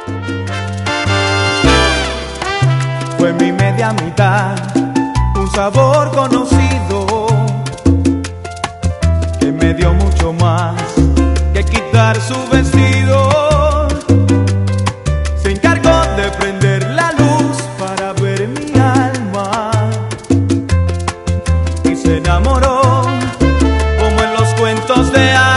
Fue mi media mitad, un sabor conocido que me dio mucho más que quitar su vestido. Se encargó de prender la luz para ver mi alma y se enamoró como en los cuentos de hadas.